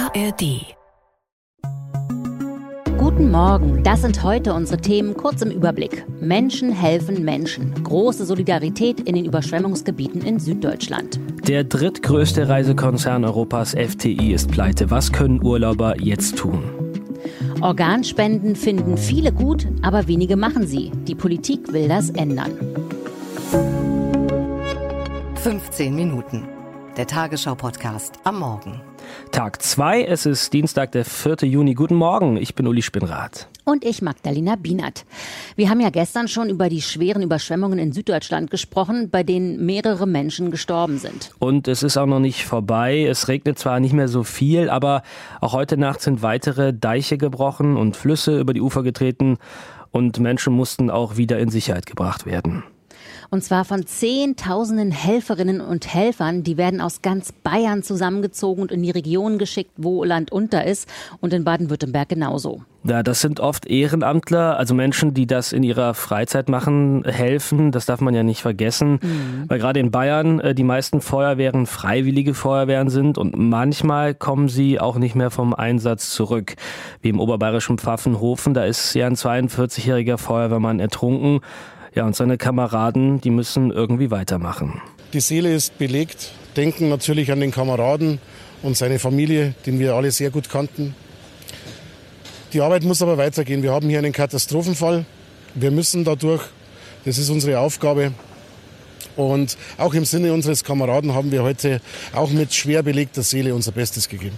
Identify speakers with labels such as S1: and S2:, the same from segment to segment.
S1: ARD.
S2: Guten Morgen, das sind heute unsere Themen kurz im Überblick. Menschen helfen Menschen. Große Solidarität in den Überschwemmungsgebieten in Süddeutschland.
S3: Der drittgrößte Reisekonzern Europas, FTI, ist pleite. Was können Urlauber jetzt tun?
S2: Organspenden finden viele gut, aber wenige machen sie. Die Politik will das ändern.
S1: 15 Minuten. Der Tagesschau-Podcast am Morgen.
S3: Tag 2, es ist Dienstag, der 4. Juni. Guten Morgen, ich bin Uli Spinnrath.
S2: Und ich, Magdalena Bienert. Wir haben ja gestern schon über die schweren Überschwemmungen in Süddeutschland gesprochen, bei denen mehrere Menschen gestorben sind.
S3: Und es ist auch noch nicht vorbei. Es regnet zwar nicht mehr so viel, aber auch heute Nacht sind weitere Deiche gebrochen und Flüsse über die Ufer getreten und Menschen mussten auch wieder in Sicherheit gebracht werden.
S2: Und zwar von Zehntausenden Helferinnen und Helfern. Die werden aus ganz Bayern zusammengezogen und in die Region geschickt, wo Land unter ist. Und in Baden-Württemberg genauso.
S3: Ja, das sind oft Ehrenamtler, also Menschen, die das in ihrer Freizeit machen, helfen. Das darf man ja nicht vergessen. Weil gerade in Bayern die meisten Feuerwehren freiwillige Feuerwehren sind. Und manchmal kommen sie auch nicht mehr vom Einsatz zurück. Wie im oberbayerischen Pfaffenhofen, da ist ja ein 42-jähriger Feuerwehrmann ertrunken. Ja, und seine Kameraden, die müssen irgendwie weitermachen.
S4: Die Seele ist belegt, denken natürlich an den Kameraden und seine Familie, den wir alle sehr gut kannten. Die Arbeit muss aber weitergehen. Wir haben hier einen Katastrophenfall. Wir müssen dadurch, das ist unsere Aufgabe. Und auch im Sinne unseres Kameraden haben wir heute auch mit schwer belegter Seele unser Bestes gegeben.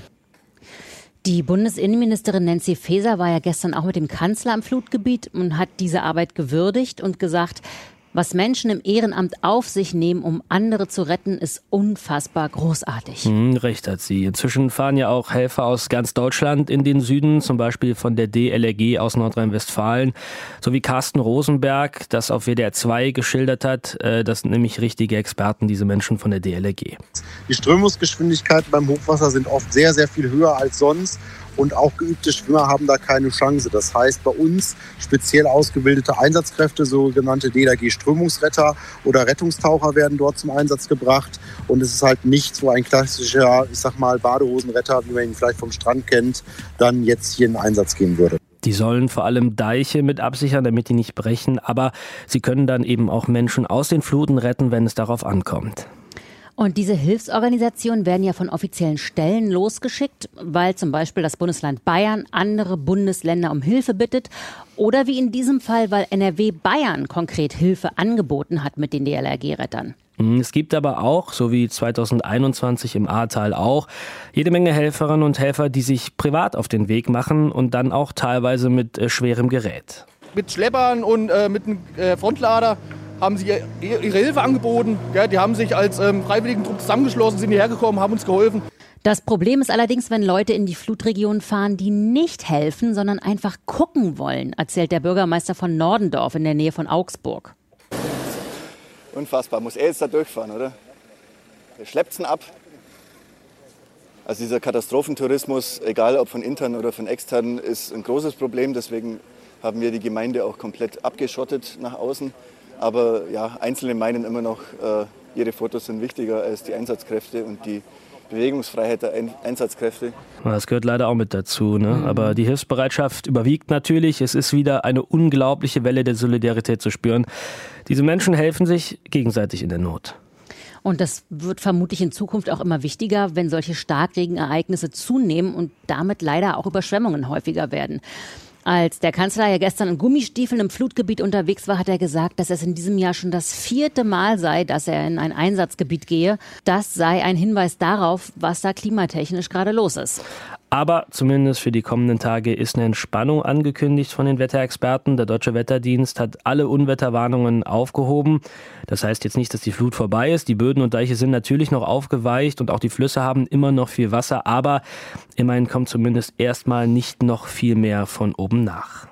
S2: Die Bundesinnenministerin Nancy Faeser war ja gestern auch mit dem Kanzler am Flutgebiet und hat diese Arbeit gewürdigt und gesagt, was Menschen im Ehrenamt auf sich nehmen, um andere zu retten, ist unfassbar großartig.
S3: Recht hat sie. Inzwischen fahren ja auch Helfer aus ganz Deutschland in den Süden, zum Beispiel von der DLRG aus Nordrhein-Westfalen, sowie Carsten Rosenberg, das auf WDR 2 geschildert hat. Das sind nämlich richtige Experten, diese Menschen von der DLRG.
S5: Die Strömungsgeschwindigkeiten beim Hochwasser sind oft sehr, sehr viel höher als sonst. Und auch geübte Schwimmer haben da keine Chance. Das heißt, bei uns speziell ausgebildete Einsatzkräfte, sogenannte DLRG-Strömungsretter oder Rettungstaucher werden dort zum Einsatz gebracht. Und es ist halt nicht so ein klassischer, Badehosenretter, wie man ihn vielleicht vom Strand kennt, dann jetzt hier in Einsatz gehen würde.
S3: Die sollen vor allem Deiche mit absichern, damit die nicht brechen. Aber sie können dann eben auch Menschen aus den Fluten retten, wenn es darauf ankommt.
S2: Und diese Hilfsorganisationen werden ja von offiziellen Stellen losgeschickt, weil zum Beispiel das Bundesland Bayern andere Bundesländer um Hilfe bittet oder wie in diesem Fall, weil NRW Bayern konkret Hilfe angeboten hat mit den DLRG-Rettern.
S3: Es gibt aber auch, so wie 2021 im Ahrtal auch, jede Menge Helferinnen und Helfer, die sich privat auf den Weg machen und dann auch teilweise mit schwerem Gerät.
S6: Mit Schleppern und mit einem Frontlader haben sie ihre Hilfe angeboten. Ja, die haben sich als Freiwilligentrupp zusammengeschlossen, sind hierher gekommen, haben uns geholfen.
S2: Das Problem ist allerdings, wenn Leute in die Flutregion fahren, die nicht helfen, sondern einfach gucken wollen, erzählt der Bürgermeister von Nordendorf in der Nähe von Augsburg.
S7: Unfassbar, muss er jetzt da durchfahren, oder? Er schleppt ihn ab. Also dieser Katastrophentourismus, egal ob von intern oder von extern, ist ein großes Problem. Deswegen haben wir die Gemeinde auch komplett abgeschottet nach außen. Aber ja, Einzelne meinen immer noch, ihre Fotos sind wichtiger als die Einsatzkräfte und die Bewegungsfreiheit der Einsatzkräfte.
S3: Das gehört leider auch mit dazu, ne? Aber die Hilfsbereitschaft überwiegt natürlich. Es ist wieder eine unglaubliche Welle der Solidarität zu spüren. Diese Menschen helfen sich gegenseitig in der Not.
S2: Und das wird vermutlich in Zukunft auch immer wichtiger, wenn solche Starkregenereignisse zunehmen und damit leider auch Überschwemmungen häufiger werden. Als der Kanzler ja gestern in Gummistiefeln im Flutgebiet unterwegs war, hat er gesagt, dass es in diesem Jahr schon das 4. Mal sei, dass er in ein Einsatzgebiet gehe. Das sei ein Hinweis darauf, was da klimatechnisch gerade los ist.
S3: Aber zumindest für die kommenden Tage ist eine Entspannung angekündigt von den Wetterexperten. Der Deutsche Wetterdienst hat alle Unwetterwarnungen aufgehoben. Das heißt jetzt nicht, dass die Flut vorbei ist. Die Böden und Deiche sind natürlich noch aufgeweicht und auch die Flüsse haben immer noch viel Wasser. Aber immerhin kommt zumindest erstmal nicht noch viel mehr von oben nach.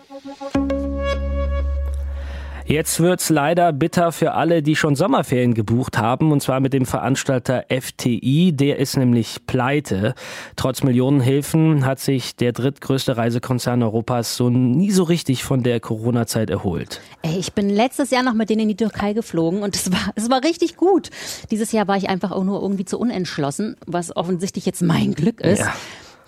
S3: Jetzt wird's leider bitter für alle, die schon Sommerferien gebucht haben, und zwar mit dem Veranstalter FTI. Der ist nämlich pleite. Trotz Millionenhilfen hat sich der drittgrößte Reisekonzern Europas nie so richtig von der Corona-Zeit erholt.
S2: Ich bin letztes Jahr noch mit denen in die Türkei geflogen und es war richtig gut. Dieses Jahr war ich einfach auch nur irgendwie zu unentschlossen, was offensichtlich jetzt mein Glück ist.
S3: Ja.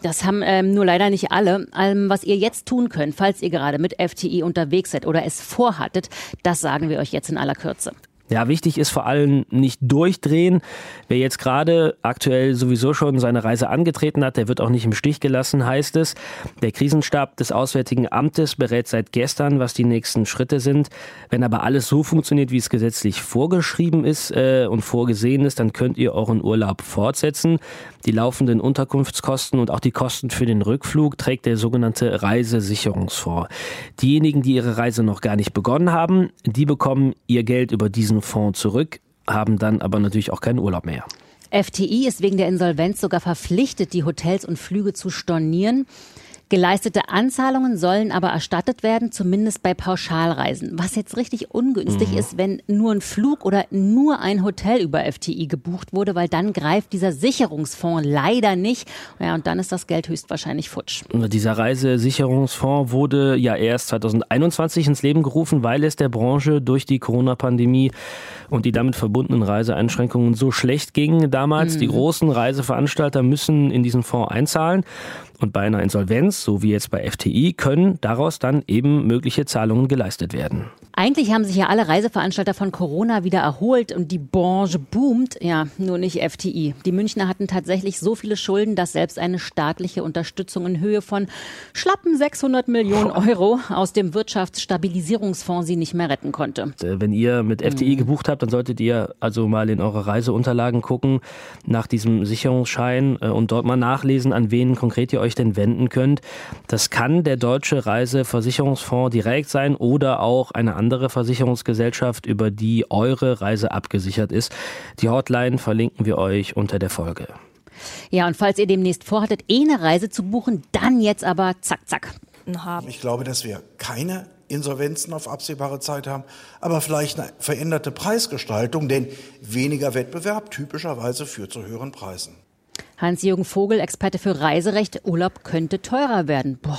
S2: Das haben nur leider nicht alle. Was ihr jetzt tun könnt, falls ihr gerade mit FTI unterwegs seid oder es vorhattet, das sagen wir euch jetzt in aller Kürze.
S3: Ja, wichtig ist vor allem nicht durchdrehen. Wer jetzt gerade aktuell sowieso schon seine Reise angetreten hat, der wird auch nicht im Stich gelassen, heißt es. Der Krisenstab des Auswärtigen Amtes berät seit gestern, was die nächsten Schritte sind. Wenn aber alles so funktioniert, wie es gesetzlich vorgeschrieben ist und vorgesehen ist, dann könnt ihr euren Urlaub fortsetzen. Die laufenden Unterkunftskosten und auch die Kosten für den Rückflug trägt der sogenannte Reisesicherungsfonds. Diejenigen, die ihre Reise noch gar nicht begonnen haben, die bekommen ihr Geld über diesen Fonds zurück, haben dann aber natürlich auch keinen Urlaub mehr.
S2: FTI ist wegen der Insolvenz sogar verpflichtet, die Hotels und Flüge zu stornieren. Geleistete Anzahlungen sollen aber erstattet werden, zumindest bei Pauschalreisen. Was jetzt richtig ungünstig ist, wenn nur ein Flug oder nur ein Hotel über FTI gebucht wurde, weil dann greift dieser Sicherungsfonds leider nicht. Ja, und dann ist das Geld höchstwahrscheinlich futsch.
S3: Dieser Reisesicherungsfonds wurde ja erst 2021 ins Leben gerufen, weil es der Branche durch die Corona-Pandemie und die damit verbundenen Reiseeinschränkungen so schlecht ging damals. Die großen Reiseveranstalter müssen in diesen Fonds einzahlen. Und bei einer Insolvenz, so wie jetzt bei FTI, können daraus dann eben mögliche Zahlungen geleistet werden.
S2: Eigentlich haben sich ja alle Reiseveranstalter von Corona wieder erholt und die Branche boomt. Ja, nur nicht FTI. Die Münchner hatten tatsächlich so viele Schulden, dass selbst eine staatliche Unterstützung in Höhe von schlappen 600 Millionen Euro aus dem Wirtschaftsstabilisierungsfonds sie nicht mehr retten konnte.
S3: Wenn ihr mit FTI gebucht habt, dann solltet ihr also mal in eure Reiseunterlagen gucken nach diesem Sicherungsschein und dort mal nachlesen, an wen konkret ihr euch denn wenden könnt. Das kann der Deutsche Reiseversicherungsfonds direkt sein oder auch eine andere Versicherungsgesellschaft, über die eure Reise abgesichert ist. Die Hotline verlinken wir euch unter der Folge.
S2: Ja, und falls ihr demnächst vorhattet, eine Reise zu buchen, dann jetzt aber zack, zack.
S8: Ich glaube, dass wir keine Insolvenzen auf absehbare Zeit haben, aber vielleicht eine veränderte Preisgestaltung, denn weniger Wettbewerb typischerweise führt zu höheren Preisen.
S2: Hans-Jürgen Vogel, Experte für Reiserecht. Urlaub könnte teurer werden. Boah.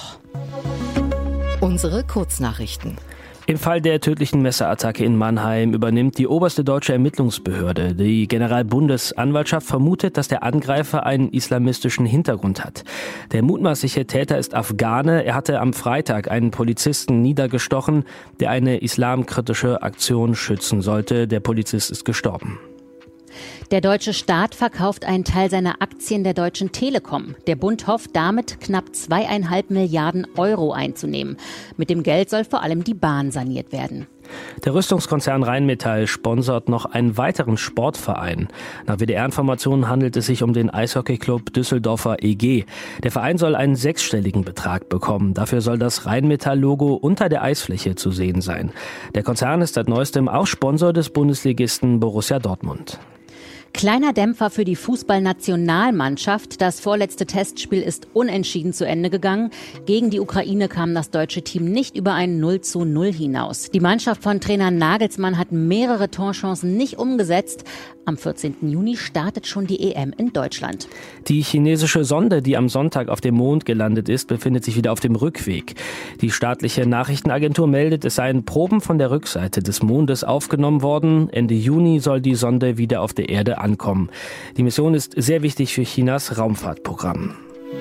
S1: Unsere Kurznachrichten.
S3: Im Fall der tödlichen Messerattacke in Mannheim übernimmt die oberste deutsche Ermittlungsbehörde. Die Generalbundesanwaltschaft vermutet, dass der Angreifer einen islamistischen Hintergrund hat. Der mutmaßliche Täter ist Afghane. Er hatte am Freitag einen Polizisten niedergestochen, der eine islamkritische Aktion schützen sollte. Der Polizist ist gestorben.
S2: Der deutsche Staat verkauft einen Teil seiner Aktien der Deutschen Telekom. Der Bund hofft damit, knapp 2,5 Milliarden Euro einzunehmen. Mit dem Geld soll vor allem die Bahn saniert werden.
S3: Der Rüstungskonzern Rheinmetall sponsert noch einen weiteren Sportverein. Nach WDR-Informationen handelt es sich um den Eishockeyclub Düsseldorfer EG. Der Verein soll einen 6-stelligen Betrag bekommen. Dafür soll das Rheinmetall-Logo unter der Eisfläche zu sehen sein. Der Konzern ist seit neuestem auch Sponsor des Bundesligisten Borussia Dortmund.
S2: Kleiner Dämpfer für die Fußballnationalmannschaft. Das vorletzte Testspiel ist unentschieden zu Ende gegangen. Gegen die Ukraine kam das deutsche Team nicht über ein 0:0 hinaus. Die Mannschaft von Trainer Nagelsmann hat mehrere Torchancen nicht umgesetzt. Am 14. Juni startet schon die EM in Deutschland.
S3: Die chinesische Sonde, die am Sonntag auf dem Mond gelandet ist, befindet sich wieder auf dem Rückweg. Die staatliche Nachrichtenagentur meldet, es seien Proben von der Rückseite des Mondes aufgenommen worden. Ende Juni soll die Sonde wieder auf der Erde ankommen. Die Mission ist sehr wichtig für Chinas Raumfahrtprogramm.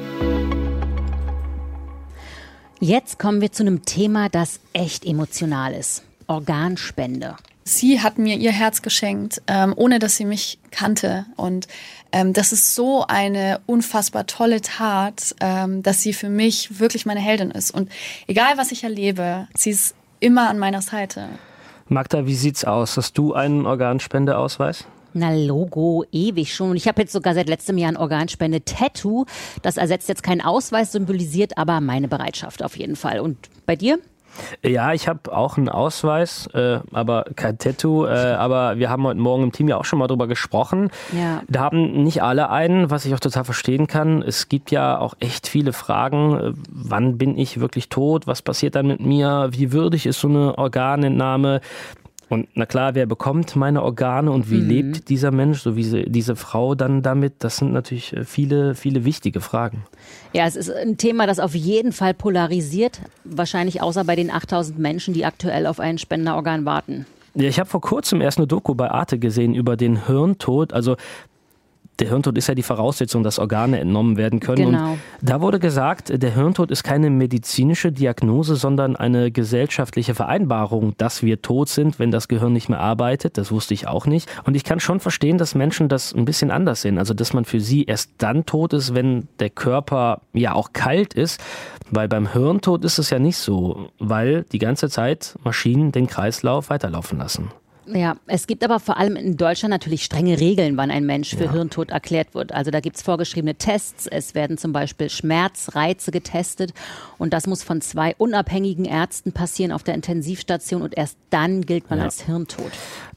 S2: Jetzt kommen wir zu einem Thema, das echt emotional ist. Organspende.
S9: Sie hat mir ihr Herz geschenkt, ohne dass sie mich kannte. Und das ist so eine unfassbar tolle Tat, dass sie für mich wirklich meine Heldin ist. Und egal, was ich erlebe, sie ist immer an meiner Seite.
S3: Magda, wie sieht's aus? Hast du einen Organspendeausweis?
S2: Na, Logo, ewig schon. Und ich habe jetzt sogar seit letztem Jahr ein Organspende-Tattoo. Das ersetzt jetzt keinen Ausweis, symbolisiert aber meine Bereitschaft auf jeden Fall. Und bei dir?
S3: Ja, ich habe auch einen Ausweis, aber kein Tattoo. Aber wir haben heute Morgen im Team ja auch schon mal drüber gesprochen.
S2: Ja.
S3: Da haben nicht alle einen, was ich auch total verstehen kann. Es gibt ja auch echt viele Fragen. Wann bin ich wirklich tot? Was passiert dann mit mir? Wie würdig ist so eine Organentnahme? Und na klar, wer bekommt meine Organe und wie lebt dieser Mensch, so wie diese Frau dann damit? Das sind natürlich viele, viele wichtige Fragen.
S2: Ja, es ist ein Thema, das auf jeden Fall polarisiert. Wahrscheinlich außer bei den 8000 Menschen, die aktuell auf ein Spenderorgan warten.
S3: Ja, ich habe vor kurzem erst eine Doku bei Arte gesehen über den Hirntod. Also Der Hirntod ist ja die Voraussetzung, dass Organe entnommen werden können.
S2: Genau.
S3: Und da wurde gesagt, der Hirntod ist keine medizinische Diagnose, sondern eine gesellschaftliche Vereinbarung, dass wir tot sind, wenn das Gehirn nicht mehr arbeitet. Das wusste ich auch nicht. Und ich kann schon verstehen, dass Menschen das ein bisschen anders sehen. Also, dass man für sie erst dann tot ist, wenn der Körper ja auch kalt ist. Weil beim Hirntod ist es ja nicht so, weil die ganze Zeit Maschinen den Kreislauf weiterlaufen lassen.
S2: Ja, es gibt aber vor allem in Deutschland natürlich strenge Regeln, wann ein Mensch für Hirntod erklärt wird. Also da gibt es vorgeschriebene Tests. Es werden zum Beispiel Schmerzreize getestet und das muss von 2 unabhängigen Ärzten passieren auf der Intensivstation und erst dann gilt man als Hirntod.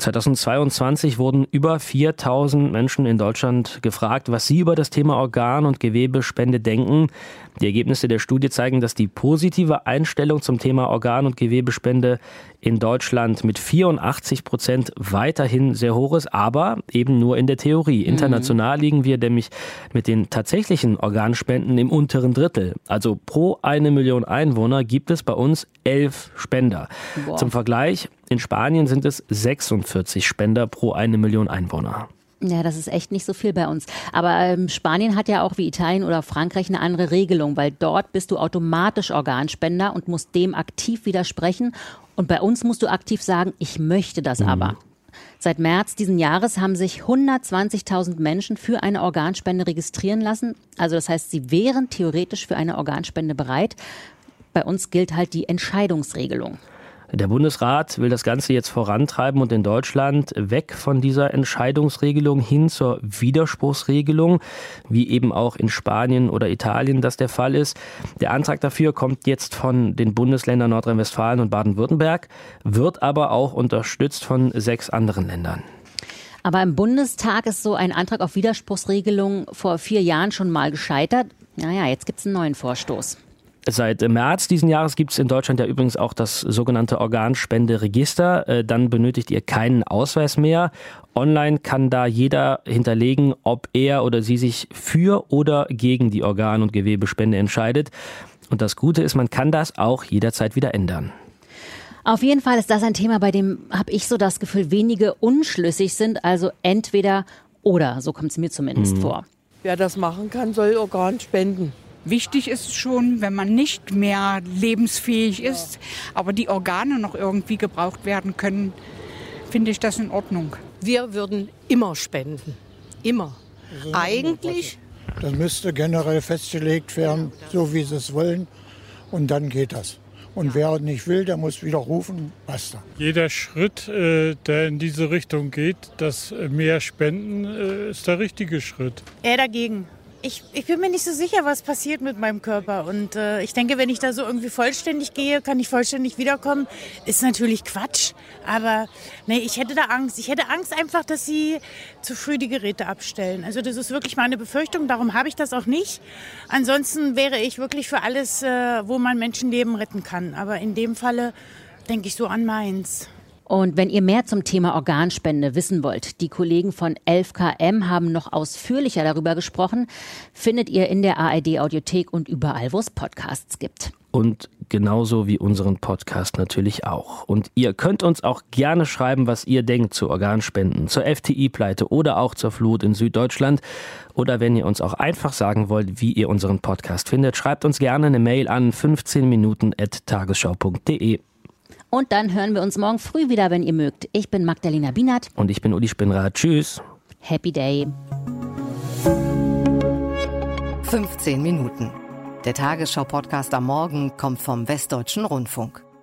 S3: 2022 wurden über 4.000 Menschen in Deutschland gefragt, was sie über das Thema Organ- und Gewebespende denken. Die Ergebnisse der Studie zeigen, dass die positive Einstellung zum Thema Organ- und Gewebespende in Deutschland mit 84% weiterhin sehr hoch ist, aber eben nur in der Theorie. International liegen wir nämlich mit den tatsächlichen Organspenden im unteren Drittel. Also pro 1 Million Einwohner gibt es bei uns 11 Spender.
S2: Boah.
S3: Zum Vergleich, in Spanien sind es 46 Spender pro 1 Million Einwohner.
S2: Ja, das ist echt nicht so viel bei uns. Aber Spanien hat ja auch wie Italien oder Frankreich eine andere Regelung, weil dort bist du automatisch Organspender und musst dem aktiv widersprechen. Und bei uns musst du aktiv sagen, ich möchte das aber. Seit März diesen Jahres haben sich 120.000 Menschen für eine Organspende registrieren lassen. Also das heißt, sie wären theoretisch für eine Organspende bereit. Bei uns gilt halt die Entscheidungsregelung.
S3: Der Bundesrat will das Ganze jetzt vorantreiben und in Deutschland weg von dieser Entscheidungsregelung hin zur Widerspruchsregelung, wie eben auch in Spanien oder Italien das der Fall ist. Der Antrag dafür kommt jetzt von den Bundesländern Nordrhein-Westfalen und Baden-Württemberg, wird aber auch unterstützt von 6 anderen Ländern.
S2: Aber im Bundestag ist so ein Antrag auf Widerspruchsregelung vor 4 Jahren schon mal gescheitert. Naja, jetzt gibt es einen neuen Vorstoß.
S3: Seit März diesen Jahres gibt es in Deutschland ja übrigens auch das sogenannte Organspenderegister. Dann benötigt ihr keinen Ausweis mehr. Online kann da jeder hinterlegen, ob er oder sie sich für oder gegen die Organ- und Gewebespende entscheidet. Und das Gute ist, man kann das auch jederzeit wieder ändern.
S2: Auf jeden Fall ist das ein Thema, bei dem, habe ich so das Gefühl, wenige unschlüssig sind. Also entweder oder, so kommt es mir zumindest vor.
S10: Wer das machen kann, soll Organ spenden.
S11: Wichtig ist schon, wenn man nicht mehr lebensfähig ist, aber die Organe noch irgendwie gebraucht werden können, finde ich das in Ordnung.
S10: Wir würden immer spenden. Immer. Eigentlich.
S12: Das müsste generell festgelegt werden, so wie sie es wollen. Und dann geht das. Und wer nicht will, der muss widerrufen, basta.
S13: Jeder Schritt, der in diese Richtung geht, dass mehr spenden, ist der richtige Schritt.
S14: Eher dagegen. Ich bin mir nicht so sicher, was passiert mit meinem Körper. Und ich denke, wenn ich da so irgendwie vollständig gehe, kann ich vollständig wiederkommen. Ist natürlich Quatsch. Aber nee, ich hätte da Angst. Ich hätte Angst einfach, dass sie zu früh die Geräte abstellen. Also das ist wirklich meine Befürchtung. Darum habe ich das auch nicht. Ansonsten wäre ich wirklich für alles, wo man Menschenleben retten kann. Aber in dem Falle denke ich so an meins.
S2: Und wenn ihr mehr zum Thema Organspende wissen wollt, die Kollegen von 11KM haben noch ausführlicher darüber gesprochen, findet ihr in der ARD-Audiothek und überall, wo es Podcasts gibt.
S3: Und genauso wie unseren Podcast natürlich auch. Und ihr könnt uns auch gerne schreiben, was ihr denkt zu Organspenden, zur FTI-Pleite oder auch zur Flut in Süddeutschland. Oder wenn ihr uns auch einfach sagen wollt, wie ihr unseren Podcast findet, schreibt uns gerne eine Mail an 15minuten@tagesschau.de.
S2: Und dann hören wir uns morgen früh wieder, wenn ihr mögt. Ich bin Magdalena Bienert.
S3: Und ich bin Uli Spinnrad. Tschüss.
S2: Happy Day.
S1: 15 Minuten. Der Tagesschau-Podcast am Morgen kommt vom Westdeutschen Rundfunk.